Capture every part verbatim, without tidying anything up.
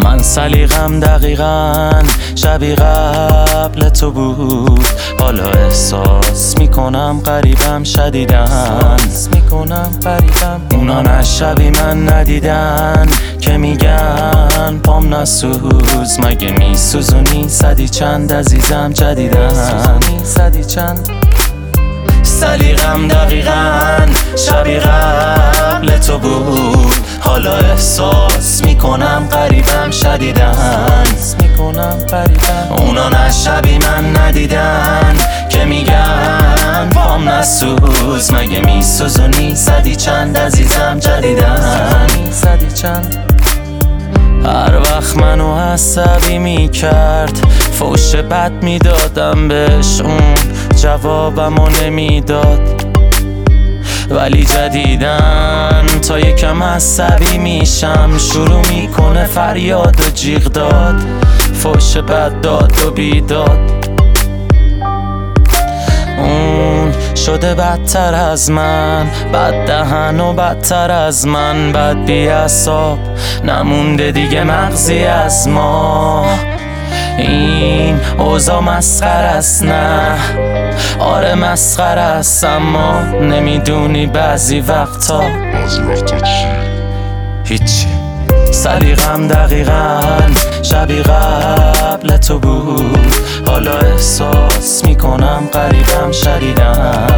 من سلیقم دقیقاً شبیه قبل تو بود، حالا احساس میکنم قریبم شدیدن میکنم قریبم اونا نه شبیه من ندیدن که میگن پام نسوز، مگه میسوزونی صدی چند عزیزم جدیدن صدی چند. سلیقم دقیقاً شبیه قبل تو بود، حالا احساس میکنم قریبم شدیدن میکنم قریبم اونا نه شبیه من ندیدن که میگن پام نسوز، مگه میسوزونی صدی چند عزیزم جدیدن صدی چند. هر وقت منو عصبی میکرد فوش بد میدادم بهش، اون جوابمو نمیداد، ولی جدیدن تا یکم عصبی میشم شروع میکنه فریاد و جیغ داد، فوش بد داد و بیداد. اون شده بدتر از من، بد دهن و بدتر از من، بد بی اعصاب نمونده دیگه مغزی از ما. این اوضاع مسخره است، نه آره مسخره است، اما نمیدونی بعضی وقتا بعضی وقتا چی؟ هیچی. سلیقم دقیقاً شبیه قبل تو بود، حالا احساس میکنم قریبم شدیدن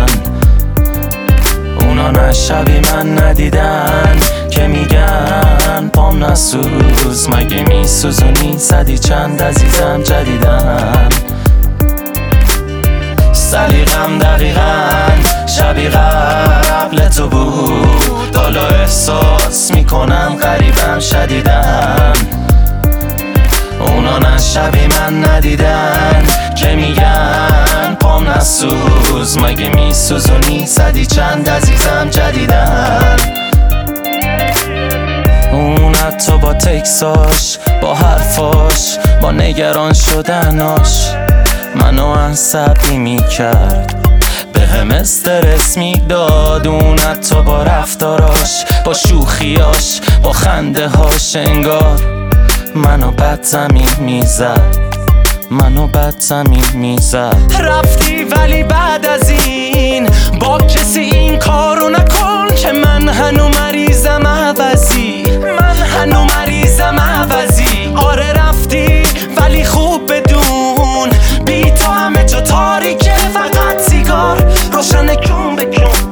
اونا نه شبیه من ندیدن که میگن پام نسوز، مگه میسوزونی صدی چند عزیزم جدیدن. سلیقم دقیقاً شبیه قبل تو بود، حالا احساس میکنم قریبم شدیدن اونا نه شبیه من ندیدن که میگن پام نسوز، مگه میسوزونی صدی چند عزیزم جدیدن. اون حتی با تکساش، با حرفاش، با نگران شدناش منو عصبی میکرد، به هم استرس میداد. اون حتی با رفتاراش، با شوخیاش، با خنده هاش انگار منو بد زمین میزد منو بد زمین میزد. رفتی ولی بعد از این با کسی این کارو نکن که من هنو مریضم عوضی من هنو مریضم عوضی. آره رفتی ولی خوب بدون بی تو همه جا تاریکه، فقط سیگار روشن کن بکن،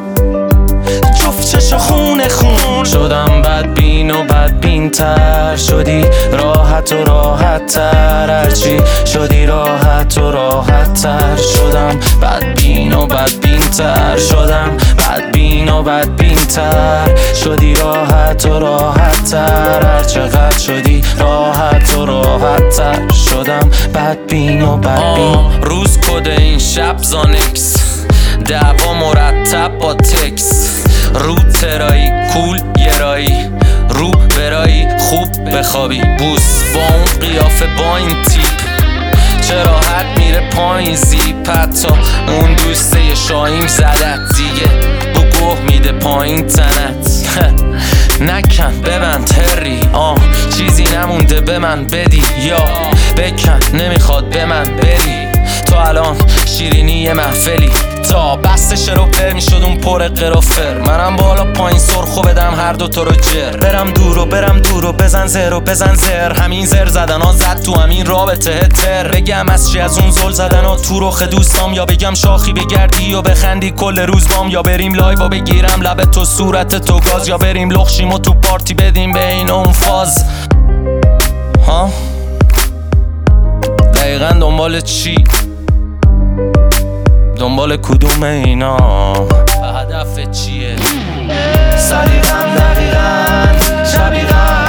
جفت چشا خونه خون. شدم بدبین و بدبین تر، شدی راحت و راحت تر، هرچی شدی راحت و راحت تر. شدم بدبین و بدبین تر، شدم بدبین و بدبین تر، شدی راحت و راحت تر، هر چقدر شدی راحت و راحت تر. شدم بدبین و بدبین. روز کده این شب زانکس، دعوا مرتب با تکس، رو ترایی کول گرایی، رو برایی خوب بخوابی، بوس با اون قیافه با این تیپ، چه راحت میره پایین زیپ، حتی اون دوسته شاهیم زدت دیگه بو گوه میده پایین تنت. نکن ببند هری، آه چیزی نمونده به من بدی، یا بکن نمیخواد به من بری. تو الان شیرینی محفلی، تا بستش رو پر میشد اون پر قرافر، منم بالا پایین سرخو بدم هر دو تو رو جر. برم دور و برم دور و بزن زر و بزن زر، همین زر زدن ها زد تو همین رابطه تر. بگم از چی از اون زل زدن ها تو رخ دوستام، یا بگم شاخی بگردی و بخندی کل روز بام، یا بریم لایو و بگیرم لب تو صورت تو گاز، یا بریم لخشیم و تو پارتی بدیم به این اون فاز. ها دقیقا دنبال چی؟ دنبال کدوم اینا؟ هدف چیه؟ سلیقم دقیقاً شبیه